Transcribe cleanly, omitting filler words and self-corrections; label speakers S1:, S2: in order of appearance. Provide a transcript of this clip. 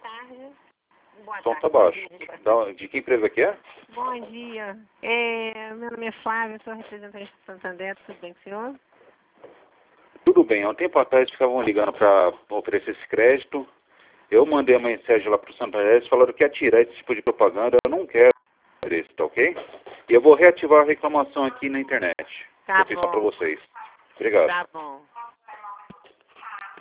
S1: tarde. Boa
S2: Som
S1: tarde.
S2: tá baixo. De que empresa que é?
S1: Bom dia. Meu nome é Flávia, sou representante do Santander, tudo bem com o senhor?
S2: Tudo bem. Há um tempo atrás ficavam ligando para oferecer esse crédito. Eu mandei uma mensagem lá para o Santander, eles falaram que ia tirar esse tipo de propaganda. Eu não quero esse, tá ok? E eu vou reativar a reclamação aqui na internet.
S1: Tá
S2: Eu fiz só para
S1: bom.
S2: vocês. Obrigado.
S1: Tá bom.